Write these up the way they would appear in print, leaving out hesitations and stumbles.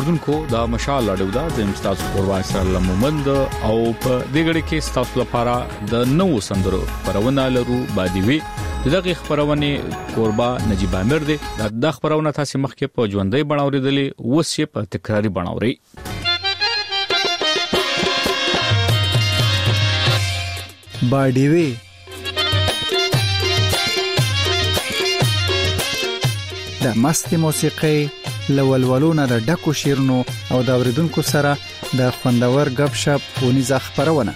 اوریدونکو دا مشال اډو دا زم تاسو قربان سره مومند او په دې غړي کې تاسو لپاره د نو سندرو پرونه لرو بادیوي دغه خبرونه قربا نجیب امیر دی د خبرونه تاسو مخکې په ژوندۍ بڼاوریدلې وسې په تکراری بڼاوري بادیوي د مست موسیقي لولولونه د ډکو شیرونو او د اوریدونکو سره د خوندور غب شپ ونیزه خبرونه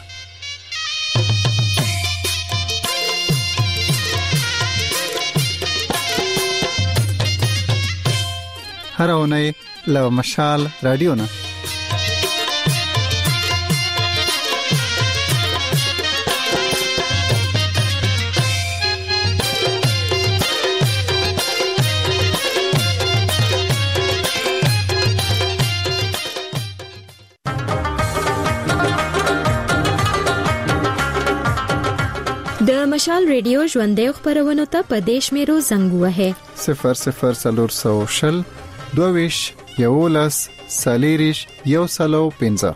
هر اونۍ له مشال رادیو نه د مشال ریډیو ژوندې خبرونه ته په دیش میرو زنګ وهه 00 22 یولس سالیریش یو سلو 15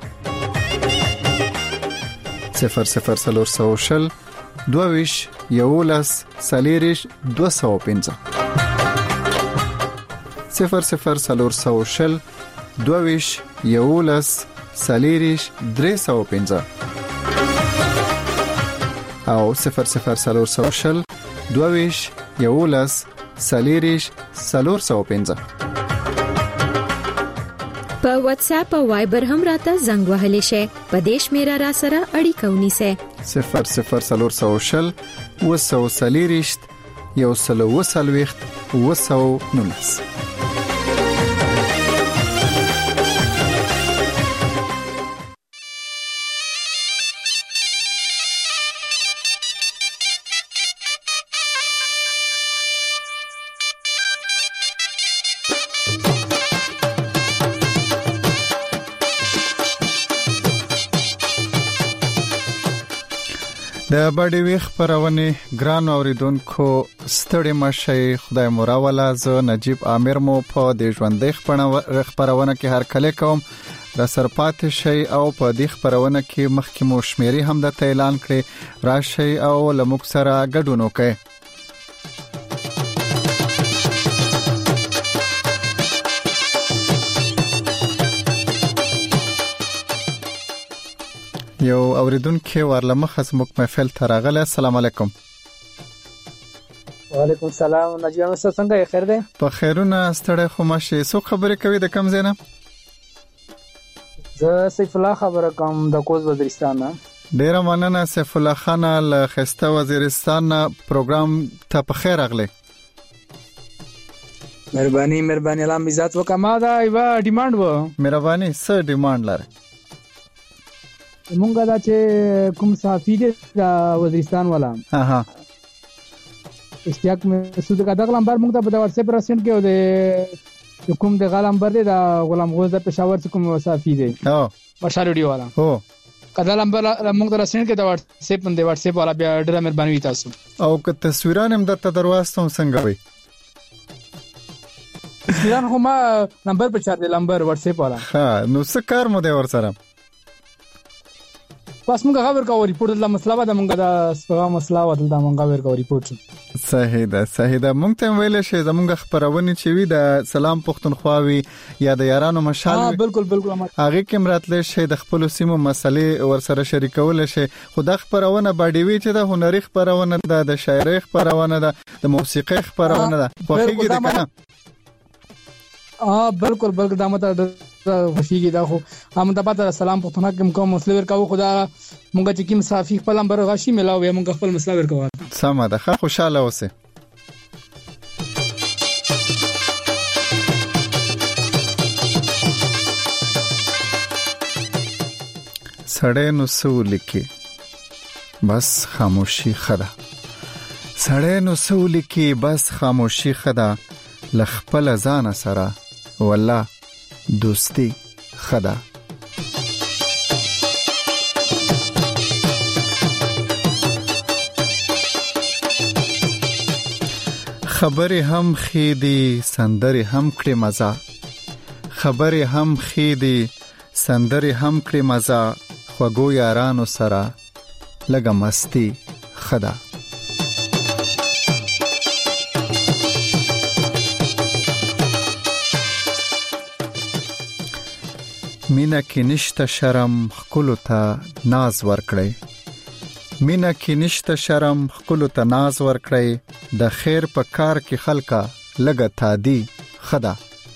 00 22 یولس سالیریش 215 00 22 یولس سالیریش 315 او 00 22 یولس سالیریش 315 په واتس اپ او وایبر هم راته زنګ وهلی شي په دیش میرا را سره اړیکه ونیسه 00 وسو سالیریش یو سلو وسلويخت وسو نونس د بډې خبرونه ګران اوریدونکو ستړي مشه خدای موراوله ز نجیب امیر مو په د ژوندې خبرونه کې هر کله کوم را سرپات شي او په دې خبرونه کې مخکې مو شمیري هم د اعلان کړي راشي او لمک سره ګډون وکړي یو اوریدونکو ورلمه خصمک محفل ترغله السلام علیکم وعلیکم السلام نجیب امیر څنګه خیر ده په خیرونه ستړی خو مشه سو خبرې کوي د کم زینه زه سیف الله خبره کوم د کوز وزیرستان نه ډیره مننه سیف الله خان له خسته وزیرستان پروګرام ته په خیر اغله مهرباني الله عزت وکما دا یو ډیماند و مهرباني سر ډیماند لره مونږه دا چې کوم صحافي دی د وزیرستان والا ها اشتیاق مسعود کا دغه نمبر مونږ ته په واتس اپ رسېند کې او د کوم د غلام نمبر دی د غلام غوز د پېښور څخه کوم صحافي دی مشال ریډیو والا هو کدا نمبر مونږ ته رسېند کې د واتس اپ والا بیا ډېر مهرباني تاسو او که تصویران هم د دروازه څنګه وي ځان هم نمبر په چار دی نمبر واتس اپ والا ها نو څه کار مو دی ور سره پس موږ خبر کوو ریپورت د مسله ده موږ د سپغه مسله ودل د موږ خبر کوو ریپورت صحیح ده موږ ته ویل شي زموږ خبرونه چې وي د سلام پښتونخوا وي یا د یارانو مشال بالکل هغه کې مراتله شي د خپل سیمو مسلې ور سره شریکول شي خو د خبرونه باډیوي چې د هنري خبرونه ده د شاعري خبرونه ده د موسیقي خبرونه ده په هغه کې ده بالکل دا مته خوشيږي دا خو هم د پاتره سلام پښتونخوا کوم مسله ورکاو خدا مونږ چې کوم صافي خپل نمبر غشي ملاو یا مونږ خپل مسله ورکاو سمه ده خوشاله اوسه سړې نو سولکی بس خاموشي خدا سړې نو سولکی بس خاموشي خدا لخپل ځان سره والله دوستی خدا خبرې هم خېدي سندرې هم کړې مزه خبرې هم خېدي سندرې هم کړې مزه خوږو یارانو سره لګه مستی خدا مینا کې نشته شرم خلکو ته ناز ورکړي مینا کې نشته شرم خلکو ته ناز ورکړي د خیر په کار کې خلکا لګه تادي خدا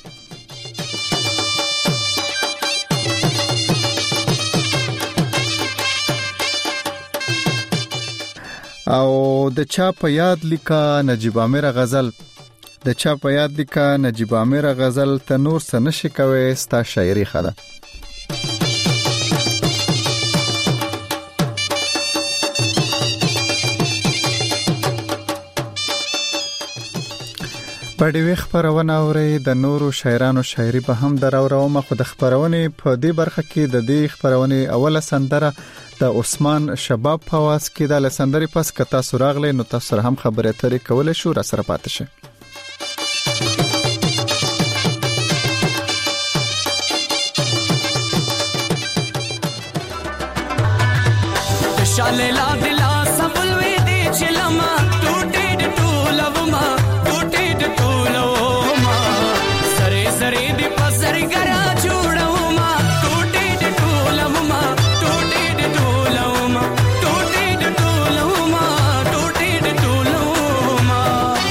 او د چا په یاد لیکا نجیب امیر غزل د چا په یاد لیکا نجیب امیر غزل ته نور څه نشي کوي ستا شاعري خدا په دې خبرونه اوري د نورو شاعرانو شاعري به هم دراوروم خو د خبرونه په دې برخه کې د دې خبرونه اوله سندره د عثمان شباب فواز کې د لسندري پس کتا سراغله نو تاسو هم خبره ترې کول شو را سره پاتې شه شاله لا دلا سبلوي دي چلما ټوټه د ټولوما ټوټه د ټولوما سره سره دي پسر ګرا جوړوما ټوټه د ټولوما ټوټه د ټولوما ټوټه د ټولوما ټوټه د ټولوما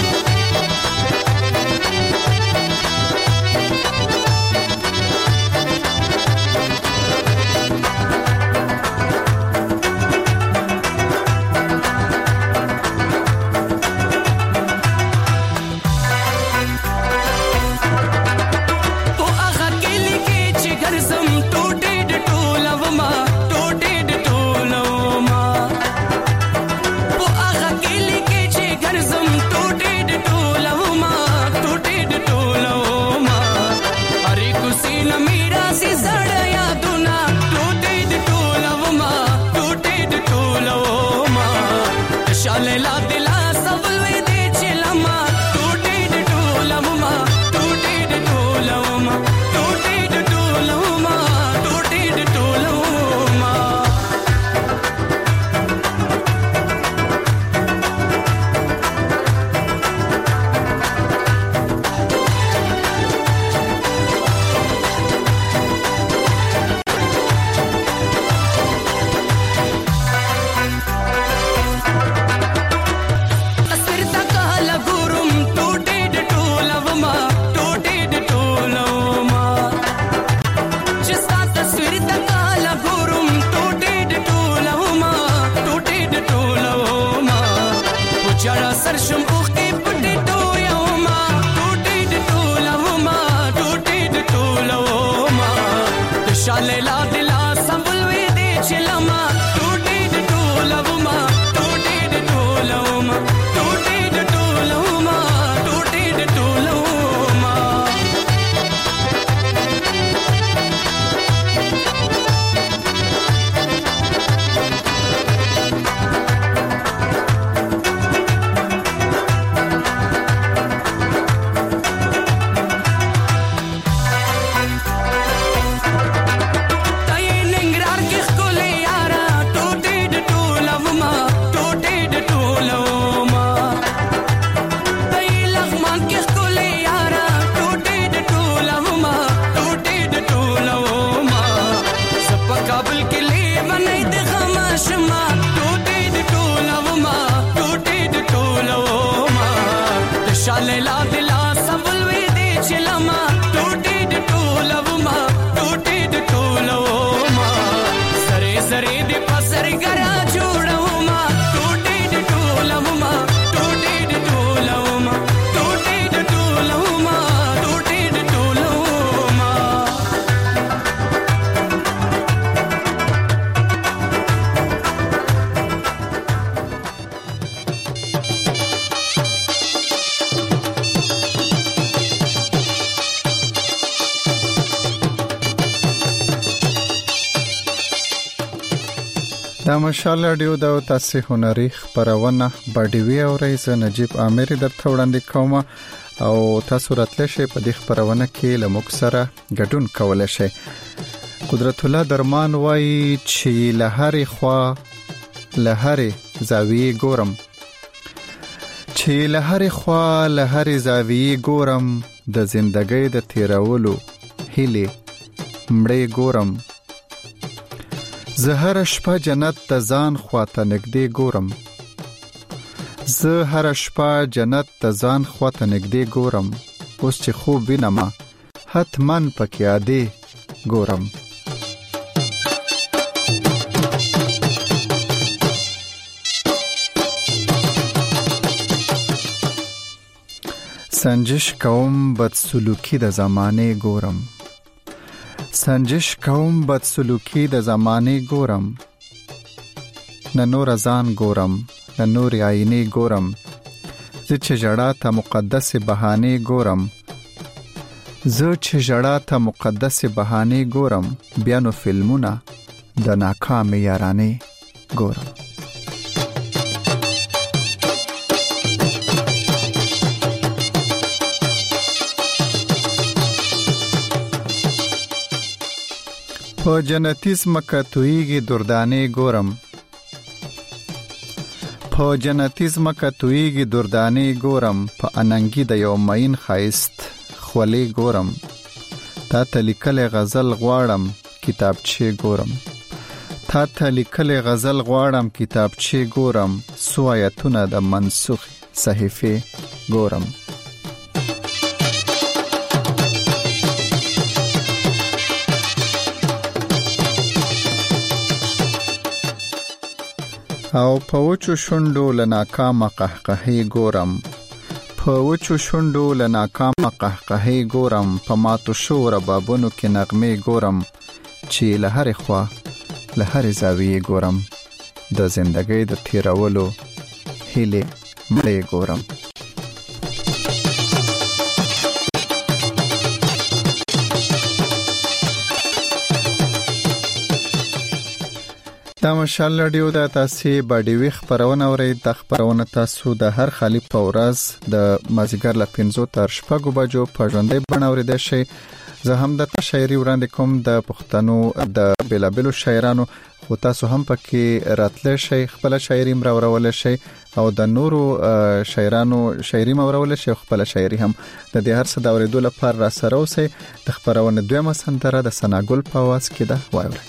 دا مشال رادیو د تاسو هنري خبرونه باډیوي او رئیس نجیب امیر درته وړاندې کوم او تاسو راتلی شئ په دې خبرونه کې له موږ سره ګډون کولای شئ. قدرت الله درمان وایي چې له هرې خوا له هرې زاویې ګورم، چې له هرې خوا له هرې زاویې ګورم، د زندګۍ د تیرولو هیلې مړې ګورم. زه هر شپه جنت ته ځان خواته نږدې ګورم، زه هر شپه جنت ته ځان خواته نږدې ګورم. اوس چې خوب وینم حتمن پکې یادې ګورم. سنجش کوم بد سلوکی د زمانه ګورم، سنجش کوم بد سلوکی د زمانه ګورم. نه نور ځان ګورم نه نور عینې ګورم، زه چې جړا ته مقدس بهانه ګورم، زه چې جړا ته مقدس بهانه ګورم. بیا نو فلمونه د ناکام یارانه ګورم. په جنتی زمکه تویږي دردانې ګورم، په جنتی زمکه تویږي دردانې ګورم. په اننګي د یو مین خایست خولې ګورم، تا ته لیکلې غزل غواړم کتابچې ګورم، تا ته لیکلې غزل غواړم کتابچې ګورم. څو آیتونه د منسوخ صحیفې ګورم. او په وچو شونډو له ناکامه قهقهې ګورم، په وچو شونډو له ناکامه قهقهې ګورم. په ماتو شو ربابونو کې نغمې ګورم، چې له هرې خوا له هرې زاویې ګورم. د زندګۍ د تیرولو هیلې مړې ګورم. دا مشال رادیو د تاسو باډي خبرونه اورئ. د خبرونه تاسو د هر خالی په ورځ د مازیګر ل 5 تر 6 بجو په ژوندۍ بڼه اوریدئ شئ. زه هم د شاعري وړاندې کوم د پښتنو د بلابلو شاعرانو، خو تاسو هم پکې راتلی شئ، خپل شاعري مرورول شئ او د نورو شاعرانو شاعري مرورول شئ، خپل شاعري هم د دې هر څه د اوریدو لپاره را سره اوسئ. د خبرونه دویمه سندره د سناګل په आवाज کې ده، واورئ.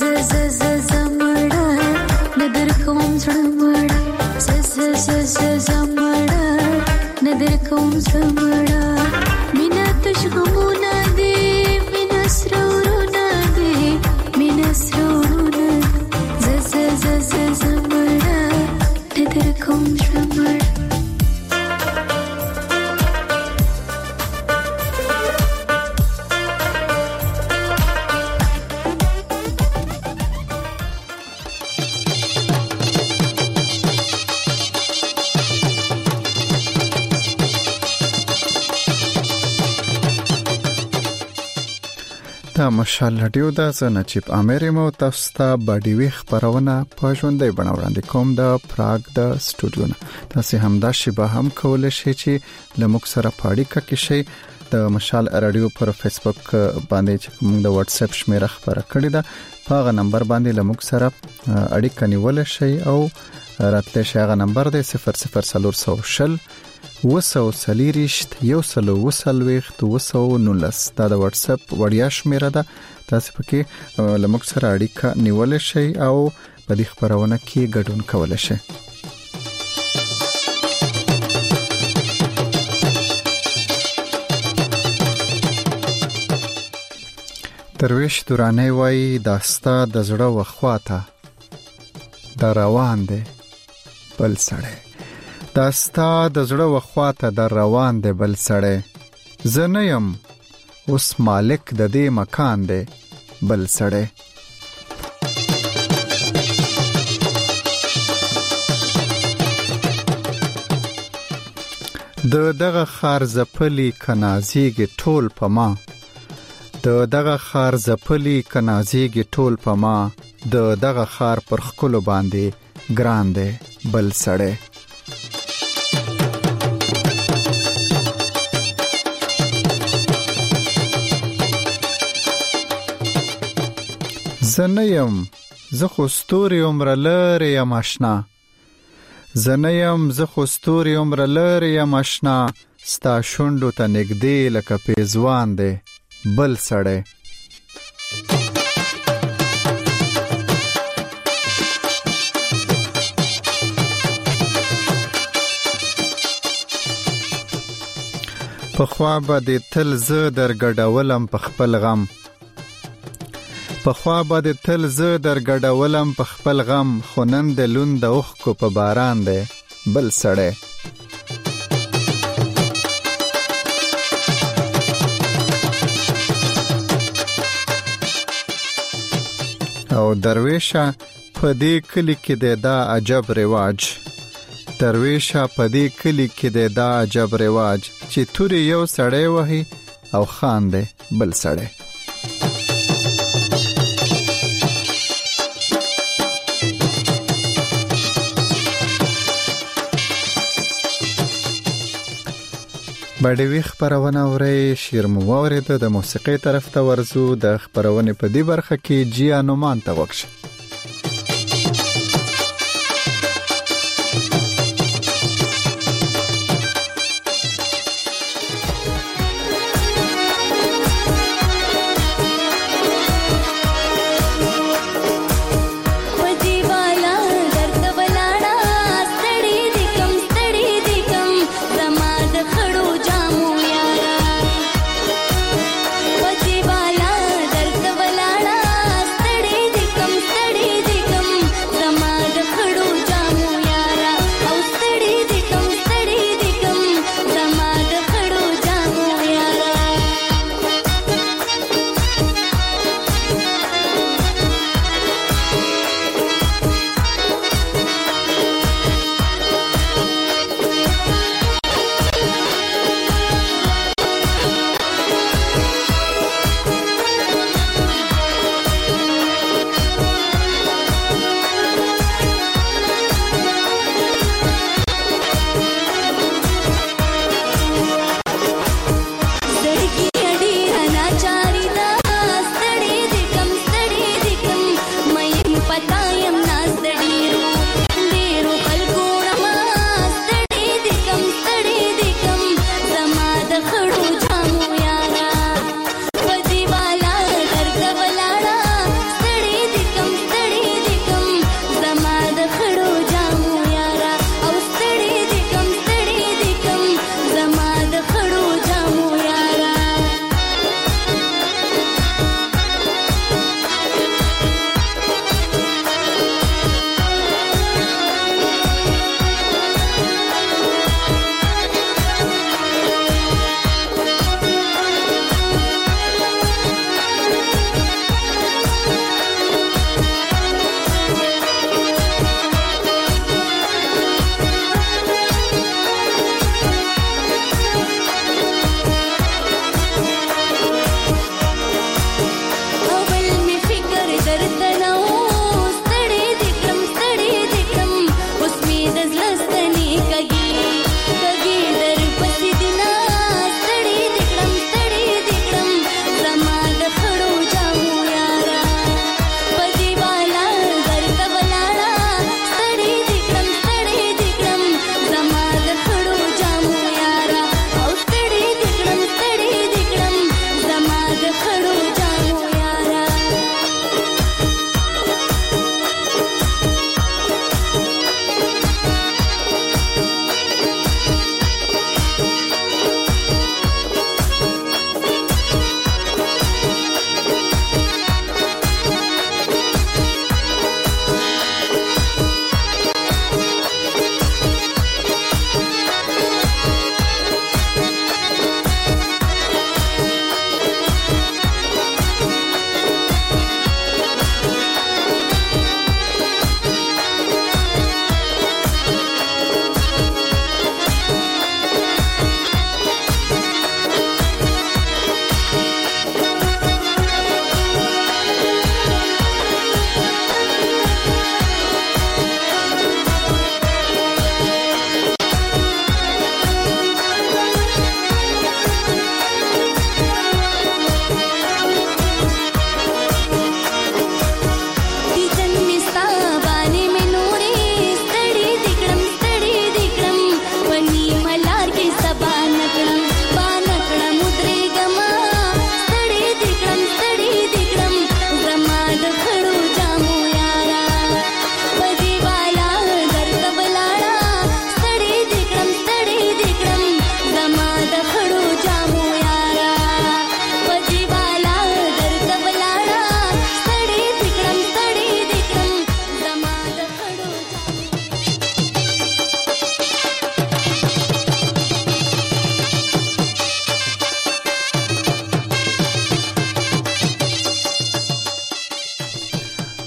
دا مشال رادیو دا نجیب امیر مو تاسو ته باډي خبرونه په ژوندۍ بڼه وړاندې کوم د پراګ د سټوډیو نه. تاسو هم دا شیبه هم کولای شئ چې لموږ سره پاړیکه کې شئ. د مشال رادیو پر فیسبوک باندې چې موږ د واتس اپ شمیره خبره کړې ده په هغه نمبر باندې لموږ سره اړیکه نیول شئ او راتلې شي. هغه نمبر دی 00420 وسلیریشت یو سلو وسلويخت وسونولس. دا د واتس اپ وړیا شمیره ده. تاسو پکې لموږ سره اړیکه نیول شئ او په دې خبرونه کې ګډون کولای شئ. درویش دورانه وای داستا د زړه وخواته د روان دی بل سړی. داستا د زړه وخواته د روان دی بل سړی. زنیم اوس مالک د دې مکان دی بل سړی. د دغه خار زپلی کنازیږي ټول پما. د دغه خار زپلی کنازیږي ټول پما. د دغه خار پر خکلو باندې ګران دی بل سړی. زنیم زه خو ستوري عمر لري یم آشنا. زنیم زه خو ستوري عمر لري یم آشنا. ستا شونډو ته نږدې لکه پیزوان دی بل سړی. پخوا به د تل زه در ګډولم په خپل غم. پخوا به د تل زه در ګډولم په خپل غم. خو نن د لوند اوښکو په باران دی بل سړی. او درویشه په دې کلی کې دا عجب رواج. درویشه په دې کلی کې دا عجب رواج چې توري یو سړی وهي او خان دی بل سړی. باډي خبرونه اوري شیر مو اورید د موسیقي طرف ته ورزو. د خبرونه په دې برخه کې جیانومان ته وکړي. Come stay.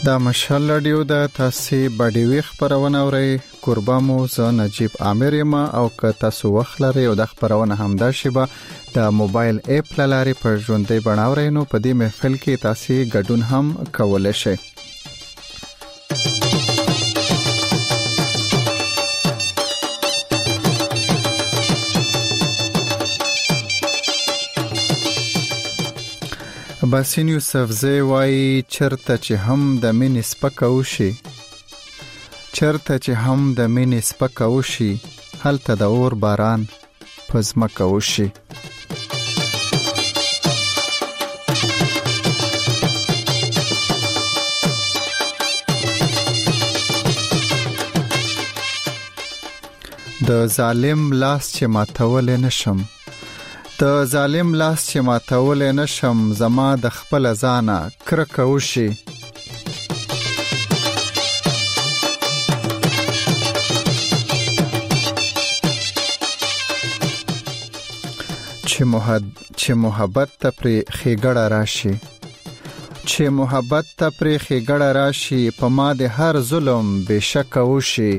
دا مشال رادیو د تاسو باډي خبرونه اوري. قربا مو ز نجیب عامر یم او که تاسو وخلره او د خبرونه همدا شیبه د موبایل اپ لاري پر ژوندۍ بناوري نو په دې محفل کې تاسو ګډون هم کولای شئ. باسین یوسف زی وای چرته چې هم د مینې سپکوشي، چرته چې هم د مینې سپکوشي، هلته د اور باران پزمکوشي. د ظالم لاس چې ماتول نشم، د ظالم لاس چې ماتول نشم، زما د خپل ځانه کرکه وشي. چې محبت ته پرې ښېګړه راشي، چې محبت ته پرې ښېګړه راشي، په ما د هر ظلم بېشکه وشي.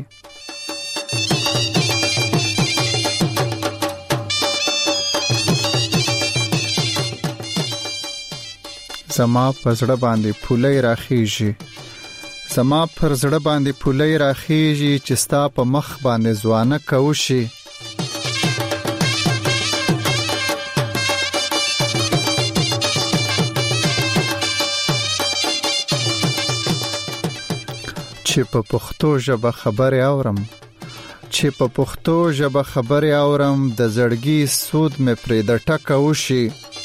زما پر زړه باندې پولې راخیږي، زما پر زړه باندې پولې راخیږي، چې ستا په مخ باندې ځوانه کوشي. چې په پښتو ژبه خبرې اورم، چې په پښتو ژبه خبرې اورم، د زړګي سود مې پرې د ټکه وشي.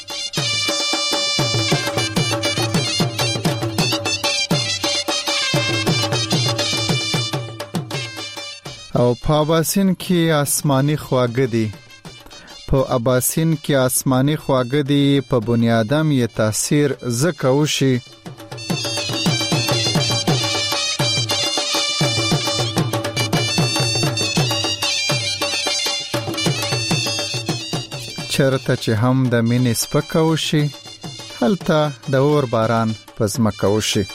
او په اباسین کې آسمانی خواږه دي، په اباسین کې آسمانی خواږه دي، په بنیادم یې تاثیر زکه وشي. چرته چې هم د مینې سپکه وشي، هلته د اور باران پزمکه وشي.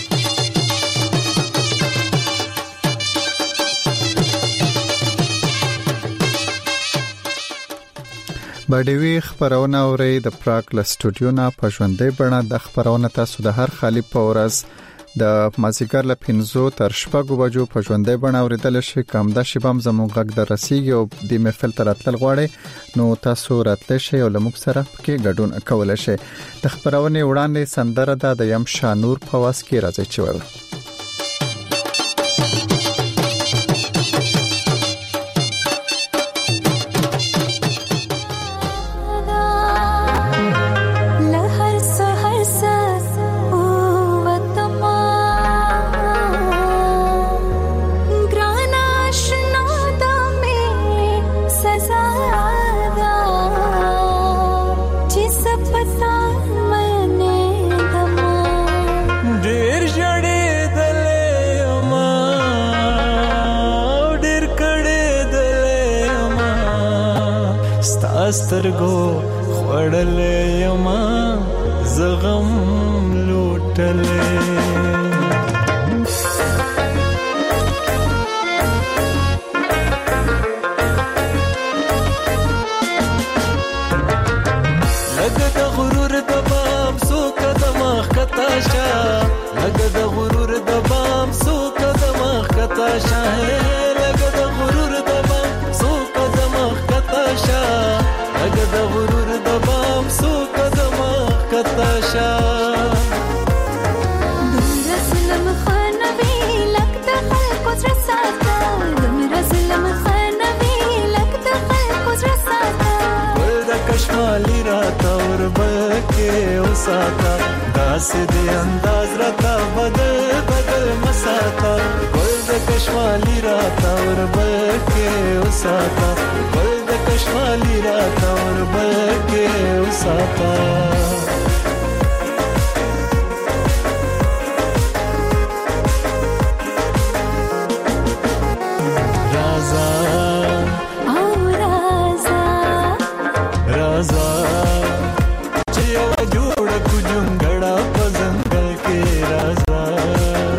باډي خبرونه اوري د پراګ له سټوډیو نه په ژوندۍ بڼه. د خبرونه تاسو د هر خالي په ورځ د مازیګر له 5 تر 6 بجو په ژوندۍ بڼه اوریدل شي. کوم د شیبم زموږ غږ د رسیږي او د محفل تراتل غواړي نو تاسو راتل شي او لموږ سره کې ګډون کولای شي. د خبرونه وړاندې سندره د یم شانور په واس کې راځي چې وایي سترګو خړلې یما زغم لوټلې لګ د غرور د بام سو قدم خطا شا لګ د غرور د بام سو قدم خطا شا لګ د غرور د بام سو قدم خطا شا لګ د غرور د بام سو قدم خطا شا رسلم خانوي لګ د خلکو زړه ساته رسلم خانوي لګ د خلکو زړه ساته ول د کشمالي راته ور بکه وساته داسې دی انداز راته بدل بدل مساته ول د کشمالي راته ور بکه وساته ول د کشمالي راته ور بکه وساته چې یو جوړ کو جونګړه په ځنګل کې راځه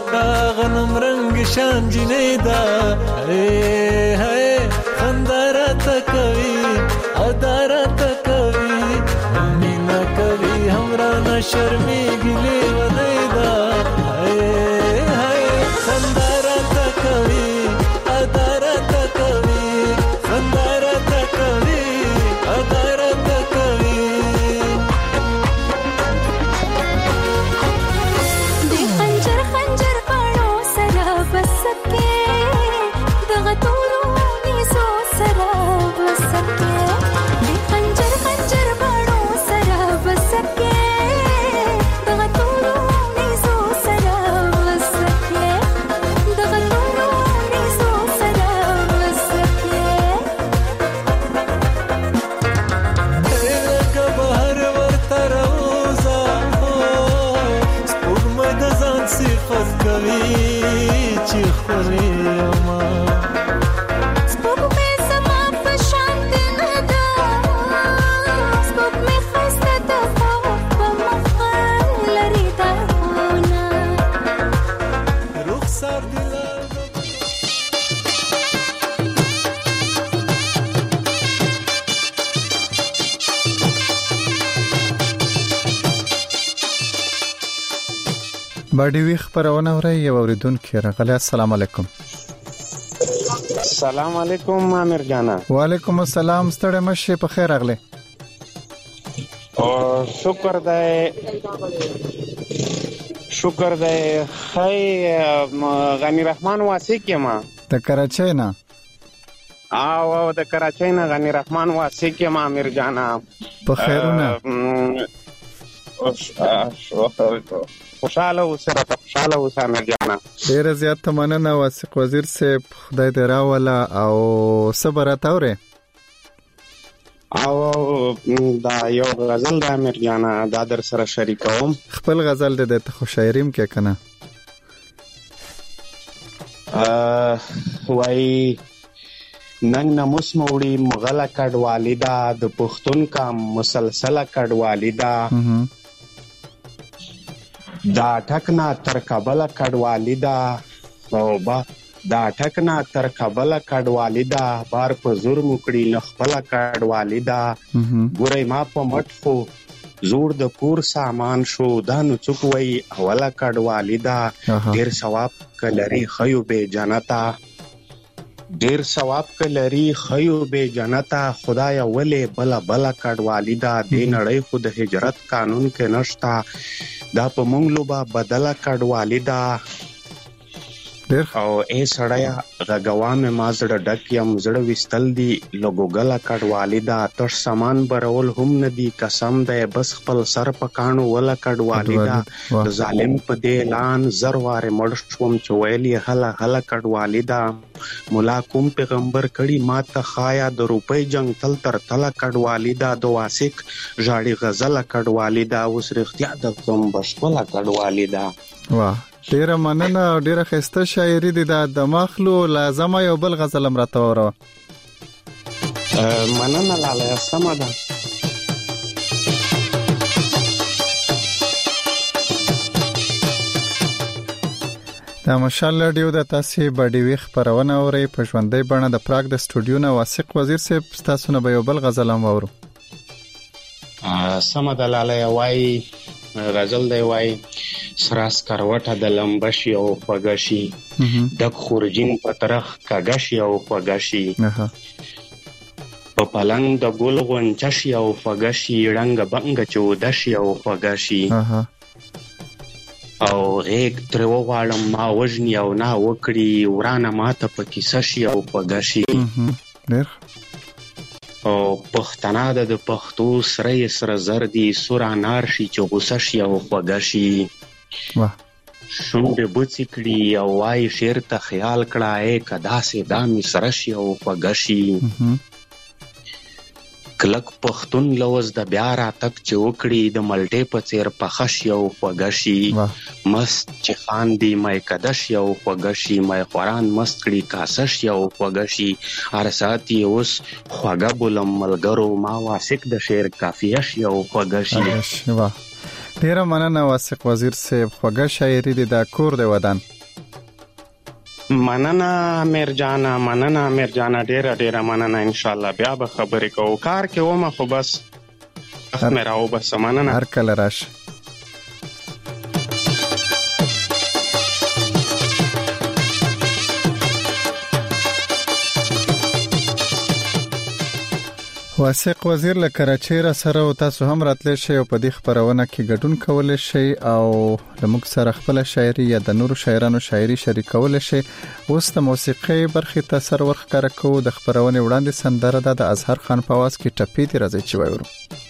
دا غنم رنگ شان جنیدا خندارا تکوي ادارا تکوي مینا کوي همرا نه شرمېږي لیونیدا خندارا تکوي ادارا تکوي خندارا تکوي ادارا تکوي دی خنجر خنجر پاڼو سره بسکه دغه تورو نیزو سره بسکه دی خنجر خنجر پاڼو سره بسکه دغه تورو نیزو سره بسکه دغه تورو نیزو سره بسکه لکه بهر ورته روزه سپوږمۍ د ځان صفت کوي چې ښکلې یمه سپوږمۍ زما په شان دې نه ده سپوږمۍ ښایسته ده خو په مخه لري داغونه رخسار دې لار د باډي وی خبرونه اوري یو اوریدونکو راغلی. السلام علیکم. سلام علیکم امیر جانا. وعلیکم السلام. ستړی مشه په خیر راغلی. او شکر دی خی غنی رحمان واسق ما د کراچۍ نه او د کراچۍ نه غنی رحمان واسق ما امیر جانا. په خیرونه خوشاله اوسه امیر جانا. ډیر زیات مننه واسق وزیر صاحب، خدای دې راوله او صبر اتاوره. او دا یو غزل د امیر جانا دا در سره شریکوم. خپل غزل دې ته خو شاعریم کې کنه وای نن نموس موړي مغله کډوالی دا د پښتون کا مسلسله کډوالی دا دا ټکنا تر کابل کډوالی دا او با دا ټکنا تر کابل کډوالی دا بار په زور مکړي نخپل کډوالی دا ګورې ما په مټ خو زور د کور سامان شو دا نو څوک وای اوله کډوالی دا ډیر ثواب کلری خيو به جنتا ډیر ثواب کلری خيو به جنتا خدای ولې بلا کډوالی دا د نړۍ خود هجرت قانون کې نشتا دا په مونږ لوبا بدله کډوالی دا او ای سړیا غوامه ما زړه ډک یم زړه وستل دی لوګوګلا کډوالی دا تر سامان برول هم ندی قسم ده بس خپل سر پکانو ولا کډوالی دا ظالم په دې اعلان زرواره مړ شوم چویلی هلا کډوالی دا مولا کوم پیغمبر کړي ما ته خایا د روپۍ جنگ تل تر تل کډوالی دا د واسق ژاړي غزل کډوالی دا اوس رښتیا د کوم بشپلا کډوالی دا. واه ډیره مننه او ډیره خسته شاعري دي د مخلو لازم یو بل غزل امرته وره. مننه لاله سم ده. دا مشال ډیو د تاسو باډي وی خبرونه اوري په ژوندۍ بڼه د پراګ د سټوډیو نه واسق وزیر صاحب تاسو نه به یو بل غزل هم اورو. سم ده لاله وای غزل دی وای سراس کروټه د لمبشي او خوګشي د خورجین په طرف کاګشي او خوګشي په پلنګ د ګل غونچشي او خوګشي رنگ بنګ چودشي او خوګشي او غیګ تر وغواړم ما وژني او نا وکړي ورانه ماته په کیسه شي او خوګشي او پښتنه د پښتو سره سره زردي سور انار شي چې غوسه شي او خوګه شي. واه شونډې بوڅې کړي او وای شعر ته خیال کړه ای کدا سي دامي سره شي او خوګه شي. کلک پښتون لوز د بیا راتک چې وکړي د ملټې په څیر پخه شي او خوګه شي. مست چې خاندي مې کده شي او خوګه شي مې خوران مست کړي کاسه شي او خوګه شي. ارساتي اوس خوګه بولم ملګرو ما واسق د شعر کافیه شي او خوګه شي. واه ډیره مننه واسق وزیر صاحب. خوګه شاعري د کور د ودان مننه امیر جان ډیره مننه. ان شاء الله بیا به خبرې کوو. کار کې ومه خو بس مې راو بس. مننه. هر کله راشه. واسق وزیر له کراچۍ را سره او تاسو هم راتلی شئ او په دې خبرونه کې ګډون کولای شئ او لمک سره خپل شاعري یا د نورو شاعرانو شاعري شریکول شئ. اوس د موسیقي برخې ته سر ورخکاره کوو. د خبرونه وړاندې سندره ده د اظهر خان په आवाज کې ټپې دي. راځي چې وایو.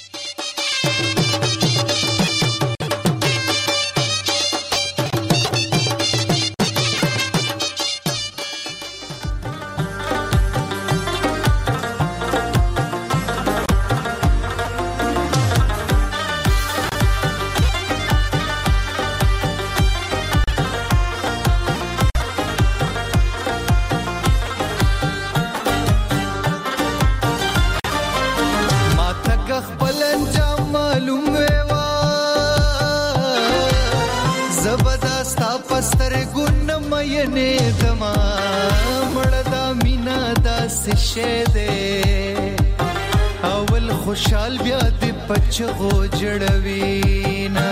اول خوشحال بیا دی پچغو جړوینا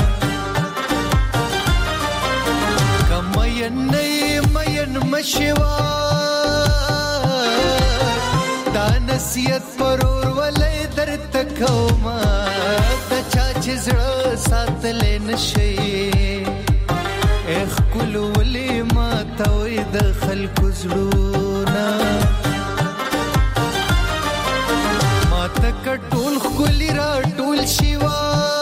کمین مین مشوا دا نصیحت پرور ولې در تکوما د چا چې زړه ساتلې نشي اخ کول ولې ما توي د خلکو زړونه ټول خولي را ټول شیوا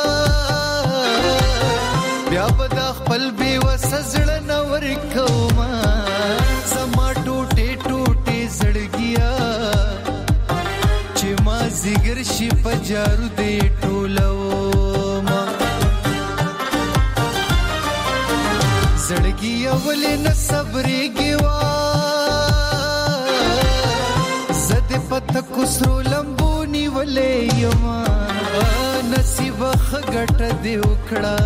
بیا بد خپل بي وسزړه نور کوما سما ټوټه ټوټه زړګیا چې ما زیګر شي پجارو دې ټولو ما زړګیا ولې نه صبرېږي زد پته کوسرو لمبو ولې یما نصیب خګټ دی وکړه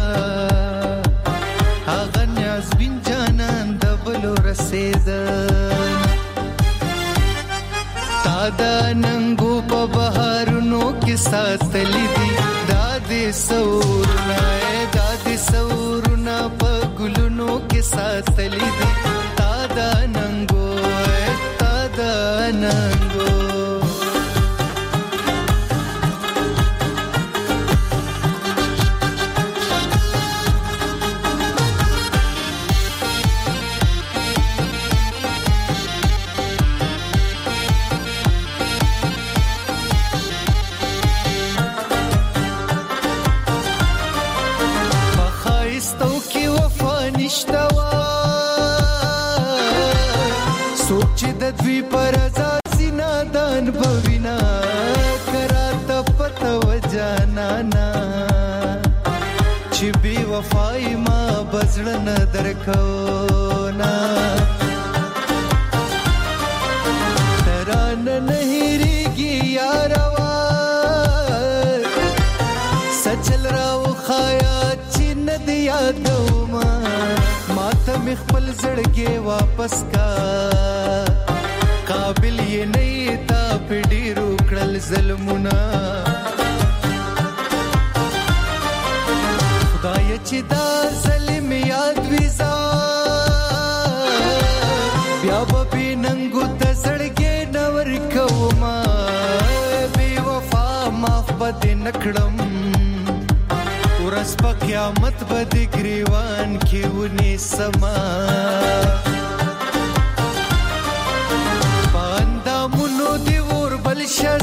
هغه نیاز بین جانان د بلو رسید تا دا ننګو په بهارونو کې ساتلی دي دادې سورنا په ګلونو کې ساتلی دي تا دا ننګو سوچ د دوی پر ازاسي نادان بوینا کرات پته وجانا چې بي وفای ما بزړه نه درکونا تران نه هېریږي یاروا سچل راو خایا چې نه دی یادوما ماته خپل زړګي واپس کا قابل یې نه تا پډې روکړل ظلمونه خدای چې دا ظلم یاد ویزا بیا به ننګو ته زړګي نور کوما بي وفا معاف بد نکړم ورځ په قیامت به د ګریوان کې ونی سما پاندامونو دی ور بل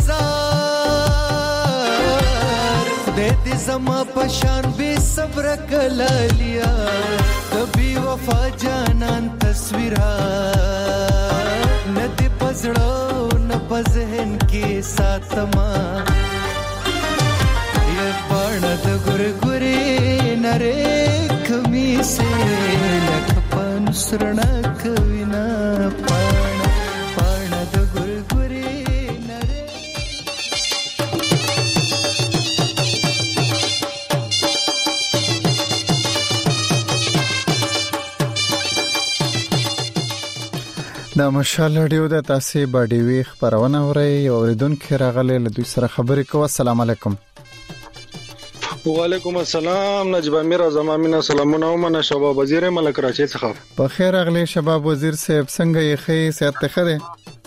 شزار خدای دې زما پشان بے صبر کلالیا د بي وفا جانان تصویرا نه دې پزړو نه پزهن کې ساتما د ګورګوري نره کمی سه لک پن سرنا کوینا پان د ګورګوري نره دا مشال رادیو د تاسو باډي خبرونه اوري اوریدونکو راغلي له دوی سره خبرې کوو. السلام علیکم. وعلیکم السلام. نجیب امیر زمامینه سلامونه ومنه. شباب وزیر ملک راچی څخه په خیر اغلی. شباب وزیر صاحب څنګه یې خې صحت خره؟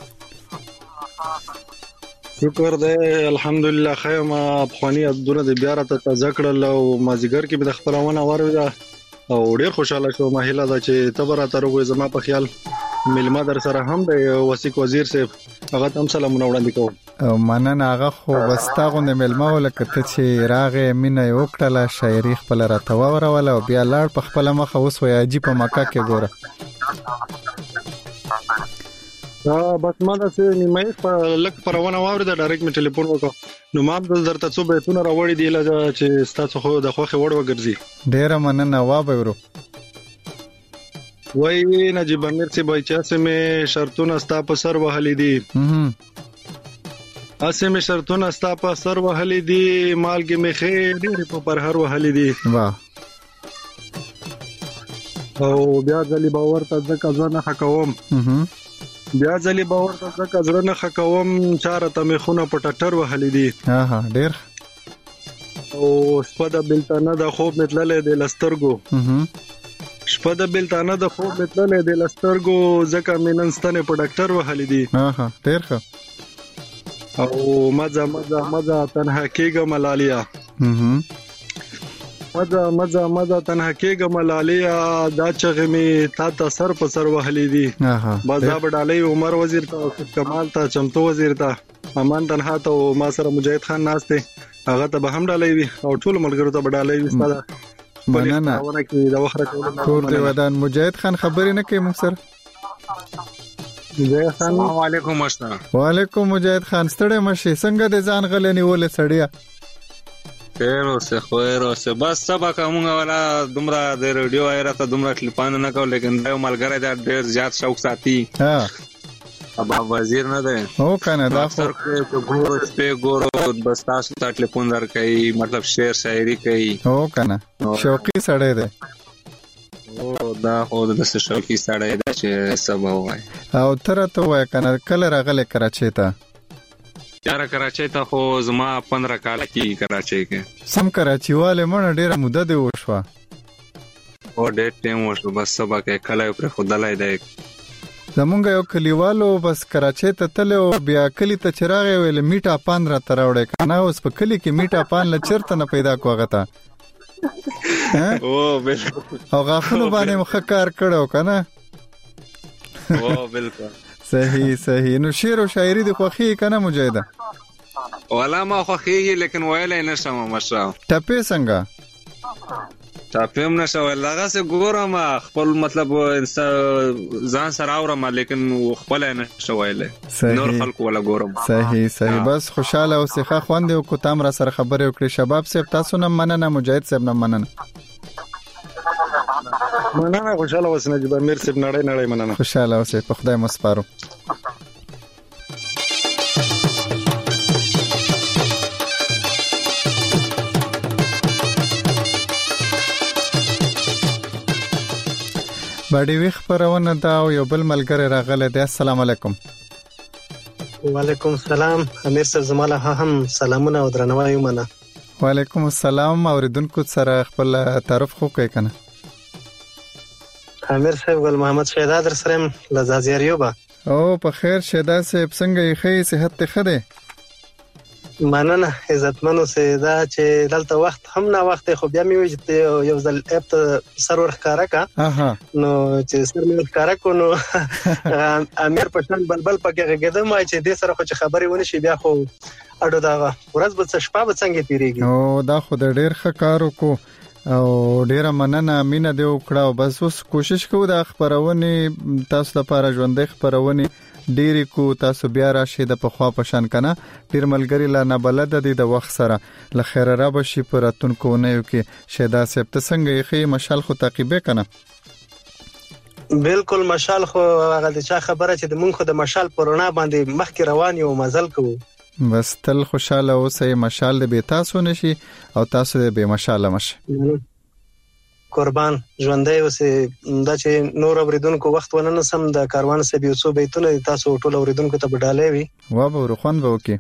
شکر دی الحمدلله. خیمه افغاني عبدونه د بیا راته ذکر له مازیګر کې به خبرونه وروي او ډیر خوشاله شوم. مهله دا چې تبر اترغه زما په خیال ملما در سره هم د وسیق وزیر صاحب هغه تم سلامونه وړاندې کوم. او مننه هغه خو واستغه د ملما ولکته چې راغه مینه یو کړه شاعري خپل راته وروله او بیا لاړ په خپل مخه اوس وای عجیب مکه کې ګوره. بس ما دا چې نیمه په لک پرونه واور د ډایرکټ می ټلیفون وکړ نو ما درته څو بیتونه راوړی دی لږه چې تاسو خو د خوخه وړ وګرځي. ډیر مننه وابورو. وای نجیب امیر سی بچا سه می شرطونه ستا په سر وهلې دي. اسه می شرطونه ستا په سر وهلې دي. مالګه می خیر ډیر په پر هر وهلې دي. واه. او بیا ځلی باور ته ځکه ځنه حکوم. بیا ځلی باور ته ځکه ځنه حکوم. چاره ته می خونه په ټټر وهلې دي. ها ډیر. او سپدا بلتانه د خوب متللې د لسترګو. شپه د بلتانه د خوب متللې د لسترګو ځکه میننستانه په ډاکټر وهلې دي. ها ډیر ښه. او مزه تنها کېګه ملالیا. مزه تنها کېګه ملالیا. دا چغې می تا سر په سر وهلې دي. بازا بډالې عمر وزیر ته کمال ته چمتو وزیر ته امان تنها ته ما سره مجاهد خان ناشته هغه ته به هم ډالې وي او ټول ملګرو ته بډالې وي. ساده مننه. کور دی ودان مجاهد خان خبرې نه کوي موږ سره. السلام علیکم مشنا. وعلیکم مجاهد خان ستړی مشي څنګه د ځان غلنی ولې سړیا؟ خیر اوسه بس سبا کومه ولا دومره د رادیو ایرته دومره کلیپان نه کو لیکن دا ملګری دا ډیر زیات شوق ساتي. ها ابا وزیر نه ده. او کنه دا سر کې ګورو سپه ګورو بس تاسو ته ټلیفون درکې مطلب شعر شاعري کوي. او کنه شوقي سړی دی. او دا خو د شوقي سړی دی چې سبا وای. او تر ته وای کنه کله راغله کراچۍ ته؟ یاره کراچۍ ته خو زما 15 کال کې کراچۍ کې. سم کراچۍ والے مونږ ډیره مده دی وشو. او ډېر ټیم وشو بس سبا کې کله پر خدای دی. زمونږ یو کلیوالو بس کراچۍ ته تلو بیا کلی ته چراغ ویل میټا پان را تراوړې کنه اوس په کلی کې میټا پان ل چرته نه پیدا کوغه. او بالکل. او غاخونو باندې مخکار کړو کنه. او بالکل. صحیح. نو شعر او شاعري د خوخي کنه مجاهده؟ ولا ما خوخي لیکن ویلې نشم مشرا. ټپه څنګه؟ تاسو نه شو لغه سه ګورم خپل مطلب ځان سره اورم لیکن خپل نه شو ویلې نور خلق ولا ګورم. صحیح. بس خوشاله او سخه خوند او کوتام را سره خبرې وکړي. شباب صاحب تاسو نه مننه. مجاهد صاحب نه مننه. خوشاله اوسه. نجیب امیر صاحب نړۍ مننه. خوشاله اوسه په خدای مسپارو. باډي ویخ پرونه دا یو بل ملګری راغله دی. السلام علیکم. وعلیکم السلام. امیر صاحب زماله هم سلامونه او درناوی ومنه. وعلیکم السلام. اوریدونکو سره خپل تعارف خو کوي کنه. امیر صاحب ګل محمد شهدا در سره لزازیاریوبا. او په خیر شهدا صاحب څنګه یې خې صحت ته خده؟ مننه عزتمنو سه دا چې دلته وخت هم نه وخت خو بیا مې وځي یو ځل اپ ته سرور ښکارا کا. نو چې سر مې ښکارا کو نو امیر پښتون بلبل پکې غږیدم چې دې سره خو چې خبرې ونی شي بیا خو اډو دا ورځ به شپه به څنګه تیریږي. او دا خو د ډیر ښه کارو کو او ډیره مننه مینه دی وکړه. بس اوس کوشش کوو د خبرونه تاسو لپاره ژوندۍ خبرونه ډیری کو. تاسو بیا راشي د پخوا پشان کنه ډیر ملګری لا نه بلد دي د وخت سره لخيره را بشي پراتونکو نه یو کې شهدا صاحب ته څنګه یې مشال خو تعقیبه کنه. بالکل مشال خو هغه د چا خبره چې د مونږ خو د مشال پرونا باندې مخکې روان یو مزل کوو. بس تل خوشاله اوسئ. مشال د به تاسو نشي او تاسو د به مشاله مشه. قربان ژوندۍ اوسې. دا چې نور اوریدونکو وخت ونه سم د کاروان سه بیو څو بیتونه تاسو ټول اوریدونکو ته بدالې وي وا به روخان به وکي.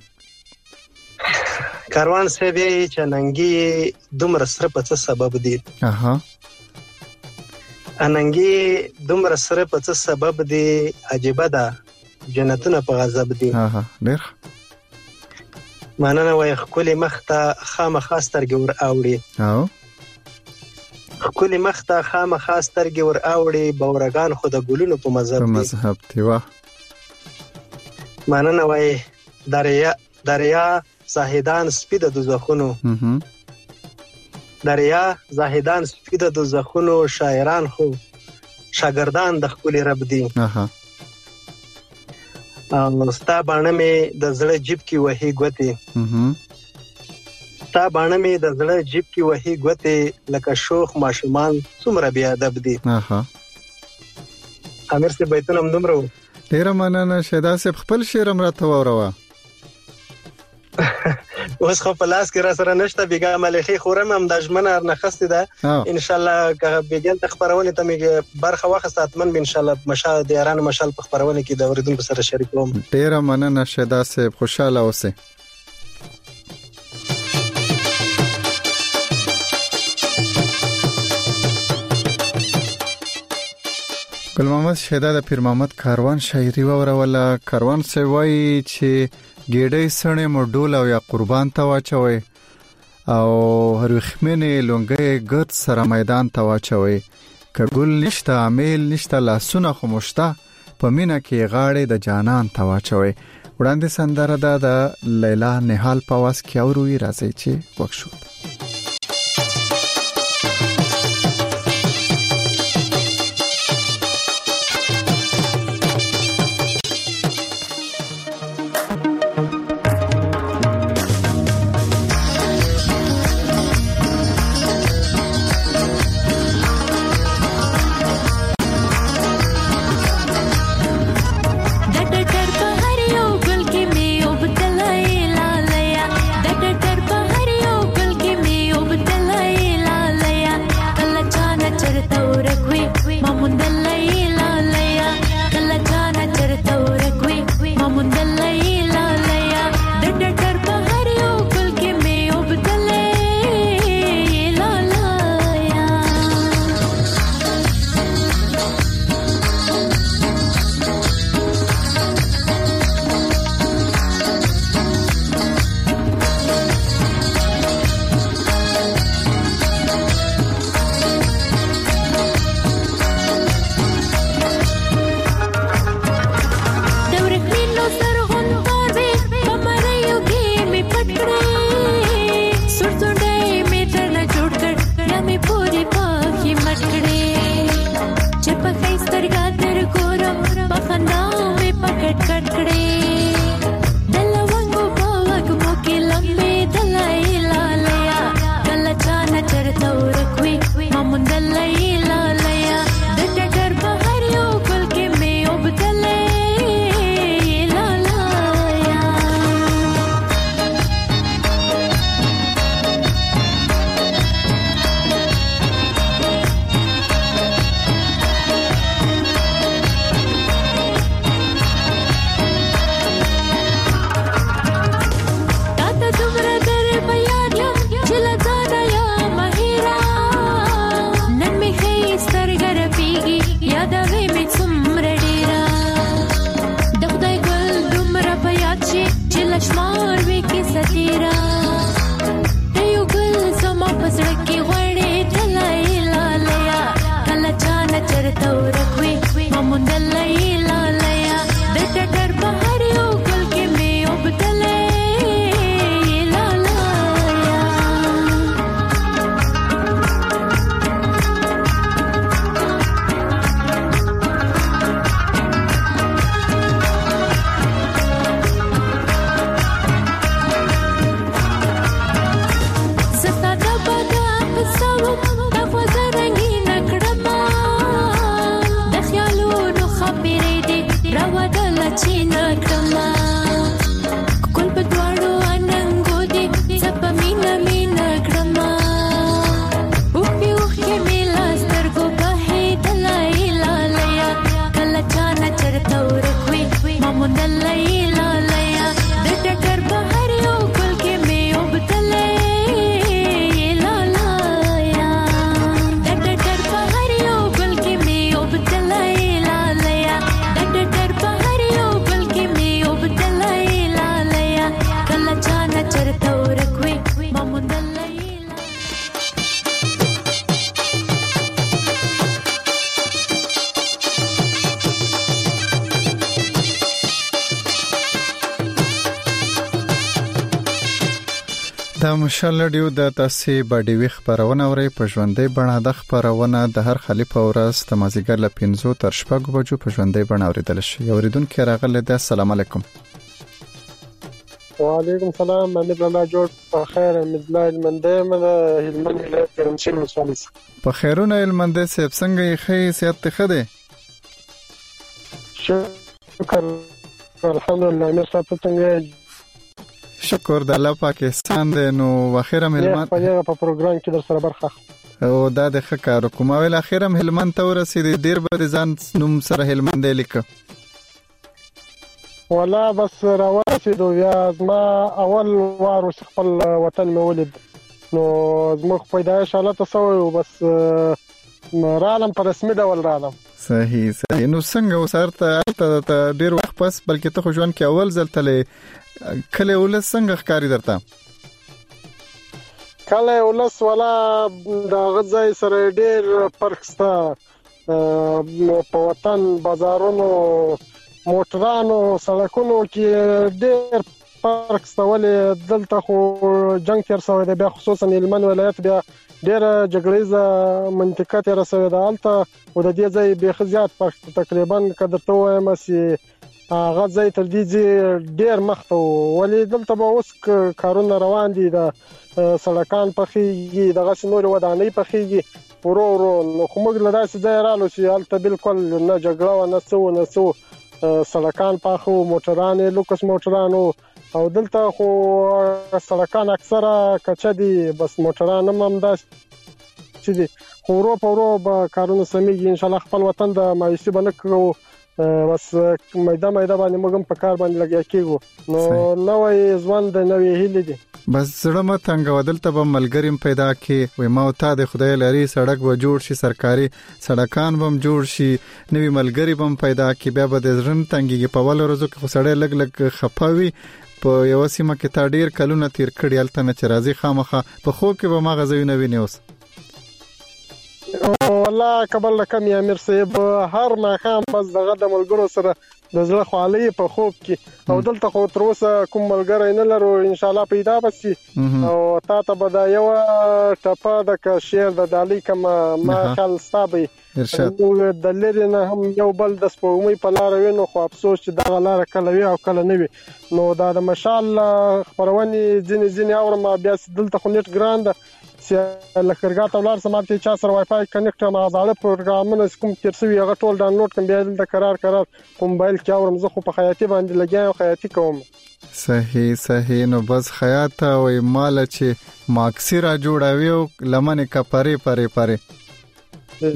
کاروان سه بی چې ننګي دومره سره په څه سبب دی. اننګي دومره سره په څه سبب دی عجيبه ده جنتونه په غضب دي. ډېر ماننه وای خپل مخته خامخا سترګې ور اوړي. خپل مخته خامخا سترګې ور اوړي بورګان خو د ګلونو په مذهب دی. وا ماننه وای دریا زاهدان سپید دوزخونو. دریا زاهدان سپید دوزخونو شاعران خو شاګردان د خپل رب دي. ستا باڼه مې د زړه جیب کې وهي ګوتې. ستا باڼه مې د زړه جیب کې وهي ګوتې لکه شوخ ماشومان څومره بی ادب دي. امیر صاحب بیتونه هم دومره و. ډېره مننه شهدا صاحب خپل شعر هم راته واوروه. اوس خو په لاس کې را سره نشته بیګا ملخي خورم هم د ژمنه نخسته ده ان شاء الله که بیګل تخبرونه ته میګه برخه واخصه اتمن ان شاء الله مشال د یاران مشال په خبرونه کې د اوریدونکو سره شریکوم. ډیره مننه شهدا صاحب خوشاله اوسئ. ګل محمد شهدا د پیر محمد کاروان شاعري وروله. کاروان څه وایي چې ګېډۍ سړې مډول او یا قربان ته واچوي او هرخمنې لونګې ګد سره میدان ته واچوي. کګل نشته عامل نشته لاسونه خموشته په مینا کې غاړې د جانان ته واچوي. وړاندې سندره ده د لیلا نهال په واس کې اوروي راځي چې وښود. دا مشال رادیو د تاسو باندې وی خبرونه اوري په ژوندۍ بڼه د خبرونه د هر خلیف اورس د مازیګر ل 15 تر 16 بجو په ژوندۍ بڼه اوریدل شي. اوریدونکو راغله د السلام علیکم. وعلیکم السلام. باندې الله جوړ په خیر مزلا المندې مده هلمند ولایت کرمشین وسوالس په خیرونه المندې سیب څنګه یې خې سیادت خده شکر الحمدلله مې صاحب څنګه شکر د الله پاکستان د نو واخیرم هلمند په پروګرام کې در سره برخه او دا د خکار کومه ویل اخیرم هلمند ته ورسېد ډیر به ځان نوم سره هلمند لیک ولا بس راوځي یا ما اول وار خپل وطن مې ولید نو زموږ پیدایش حالت سوی بس رالم په رسمي ډول رالم صحیح نو څنګه وسارته ته ډیر وخت پس بلکې ته خو ژوند کې اول ځل تلې کله ولس څنګه ښکاری درته کله ولس ولا د غځای سره ډیر فرق ستا په وطن بازارونو موټرانو سړکونو کې ډیر فرق ستا ولې دلته خو جنگ تیر شوی دی بیا خصوصا هلمند ولایت بیا ډیر جګړیزه منطقه تیر شوی دی هلته او د دې ځای به زیات فرق تقریبا کده ته وایم چې هغه ځای تر دې ډیر مخته ولې دلته به اوس کارونه روان دي د سړکان پخېږي دغه نور ودانۍ پخېږي ورو نو خو موږ له داسې ځای رالو چې هلته بالکل نه جګړه و نه څه سړکان پاخو موټران لوکس موټرانو او دلته خو سړکان اکثره کچه دي بس موټران هم داسې چې دي خو ورو به کارونه سمېږي ان شاء الله خپل وطن د مایوسي به نه کوو بس میده باندې موږ هم په کار باندې لګیا کېږو نو نوې ځوان د نوې هیلې دي بس زړه مې څنګه ودلته به ملګریم پیدا کې وای ما او تا د خدای لري سړک به جوړ شي سرکاري سړکان به جوړ شي نوې ملګری به پیدا کې بیا به د ژوند تنګي په ول ورځو کې خسړې لګ خپاوي په یو سیمه کې تا ډیر کلونه تیر کړی الته نه چرازي خامخه په خو کې به ما غزوینه وینوس والله قبل لکم یا امیر صاحب هر ماخام بس دغه د ملګرو سره د زړه خالي په خوب کې او دلته خو تر اوسه کوم ملګری نه لرو ان شاء الله پیدا بسي او تا ته به دا یو ټپه د شعر د دالی کما ما خل صابي ارشاد د لری نه هم یو بل د سپوږمۍ په لار وینو خو افسوس چې دا لار کله وی او کله نه وي نو دا د مشال خبرونی ځینې اورم بیا دلته خو نیټ ګراند لکرګا تولار سمارتي چا سره وای فای کنیکټ ما زاړه پروګرامونه کوم ترسوي هغه ټول ډاونلوډ کوم بیا د قرار په موبایل کې اورم زه خو په خیاطي باندې لګیایم خیاطي کوم صحیح نو بس خیاط او مال چې ماکسی را جوړاوي لمنه کپاره پاره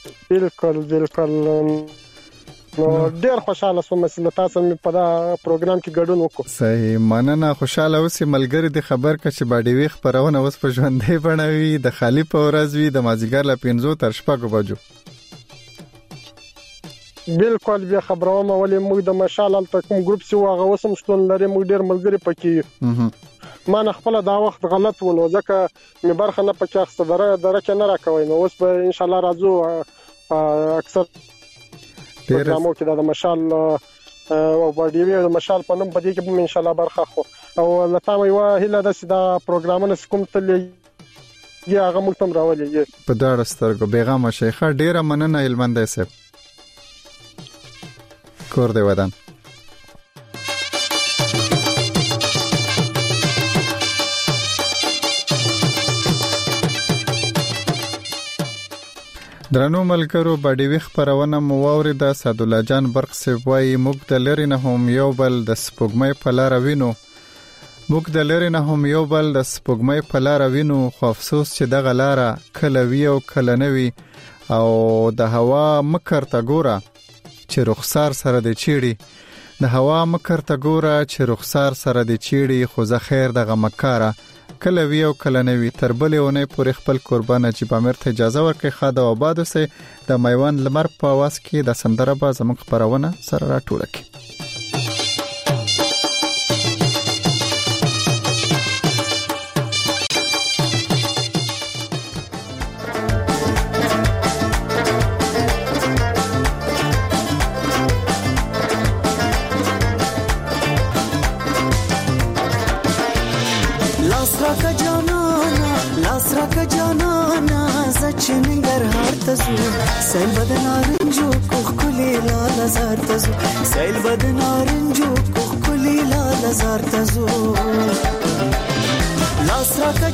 بالکل نو ډیر خوشاله سوم چې تاسو مې په دا پروګرام کې ګډون وکړ صحیح مننه خوشاله اوسې ملګری د خبر کچ باډي وی خبرونه اوس په ژوندې بڼوي د خالی په ورځ وی د مازیګر ل 15 تر 16 بجو بالکل بیا خبرونه ولې موږ د مشال ته کوم ګروپ سی واغه وسم شتون لري موږ ډیر ملګری پکې ما نه خپل دا وخت غلط ونه ځکه مې برخه نه پکې اخته درکه نه راکوي نو اوس به ان شاء الله راځو اکثر پروګرامو کې د مشال او باډي وی د مشال په نوم پدې کې ان شاء الله برخه خو او لته مې وا هله د سدا پروګرامونه کوم تل یا هغه موږ تم راولې په دا سترګو پیغام شیخه ډیره مننه هلمند صاحب کور دی ودان درنو ملګرو باډي وی خبرونه مو واورید سعد الله جان برق سوي موږ د لری نه هم یو بل د سپوږمۍ په لار وینو موږ د لری نه هم یو بل د سپوږمۍ په لار وینو خو افسوس چې د غلاره کله وی او کله نوي او د هوا مکر ته ګوره چې رخسار سره د چيړي د هوا مکر ته ګوره چې رخسار سره د چيړي خو زه خیر دغه مکاره کله وی او کله نوی تر بلې ونې پورې خپل قربان چې پامیر ته اجازه ورکړي خاده او آباد اوسه د میوان لمر په واس کې د سندره به زموږ خبرونه سره راټوله کړي لاسراکه جانانا زچ ننګرهار ته زو سیل بد نارنجو کوخلی لال زار ته زو سیل بد نارنجو کوخلی لال زار ته زو لاسراکه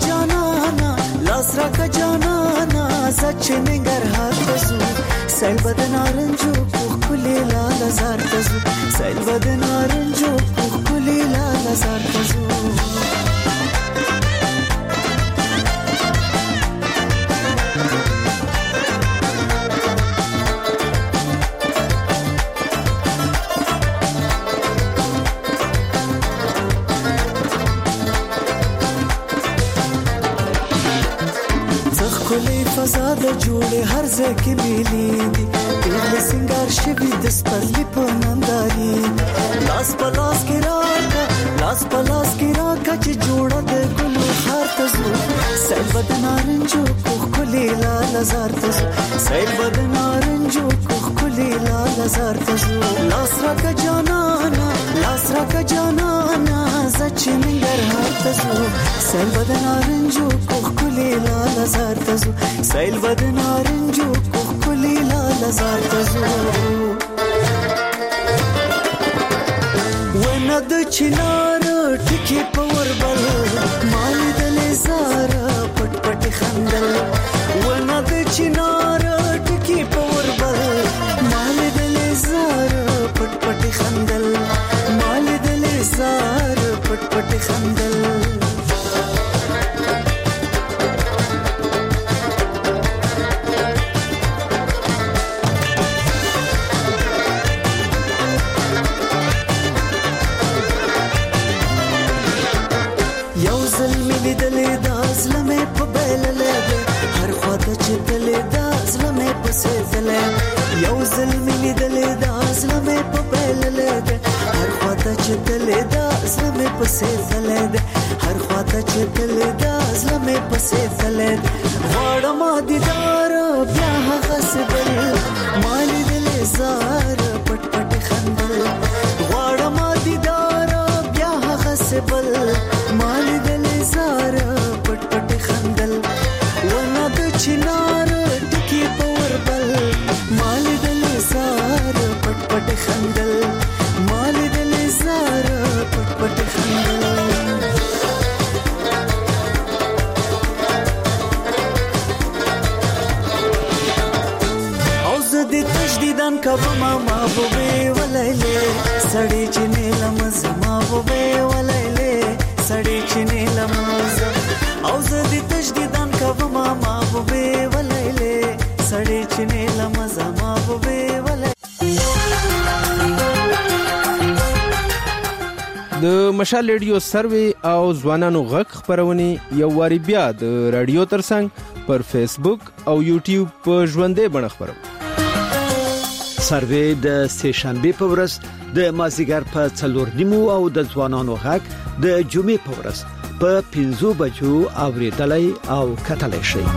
جانانا زچ ننګرهار ته زو سیل بد نارنجو کوخلی لال زار ته زو سیل بد نارنجو کوخلی لال زار ته زو فزاد جوړه هر ځکه ملي دي په سنگار شوی د سپرلی په ننداري لاس پلاس کې راکا چې جوړه د ګلو خار ته زو سیل بد نارنجو کوخلی لال زار ته زو سیل بد نارنجو کوخلی لال زار ته زو لاسراکه جانانا زچ ننګرهار ته زو سیل بد نارنجو کوخلی لال زار ته زو سیل بد نارنجو کوخلی لال زار ته زو ونه د چنار ټکی پور بل مال دل زار پټ پټ خندل ونه د چنار ټکی پور بل مال دل زار پټ پټ خندل مال دل زار پټ پټ خندل یو ظلم لیدلې دا ظلم په بل لګ هر خواته چې دلې دا ظلم په سیفلې هر خواته چې دلې دا ظلم په سیفلې غواړم دیدار بیا هغه سبل مال دلې زار پټ پټ خندل غواړم دیدار بیا هغه سبل مال دلې زار پټ پټ خندل ونه د چنار ټکی پور بل مال دل زار پټ پټ خندل مال دل زار پټ پټ خندل او زه د تجدیدان کبما محبوبه ولایله سړی چې نیلمز محبوبه ولایله سړی چې نیلمز او زه د تجدیدان کبما محبوبه ولایله سړی چې نیلمز محبوبه ولایله د مشال ریډیو سروي او ځوانانو غږ خبرونه یو واری بیا د رادیو ترڅنګ پر فیسبوک او یوټیوب په ژوندې بڼه خبرو سروي د سه شنبه په ورځ د مازیګر په 4:30 او د ځوانانو غږ د جمعې په ورځ په 5 بجو اوریدلای او کتلای شي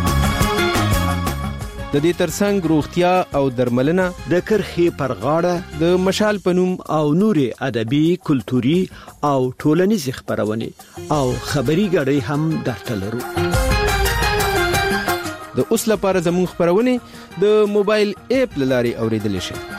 د دې ترڅنګ روغتیا او درملنه د کرخي پر غاړه د مشال پنوم او نوري ادبي کلتوري او ټولنیز خبرونه او خبري غړي هم درته لرو د اوس لپاره زموږ خبرونه د موبایل اپ لاري اوریدل شي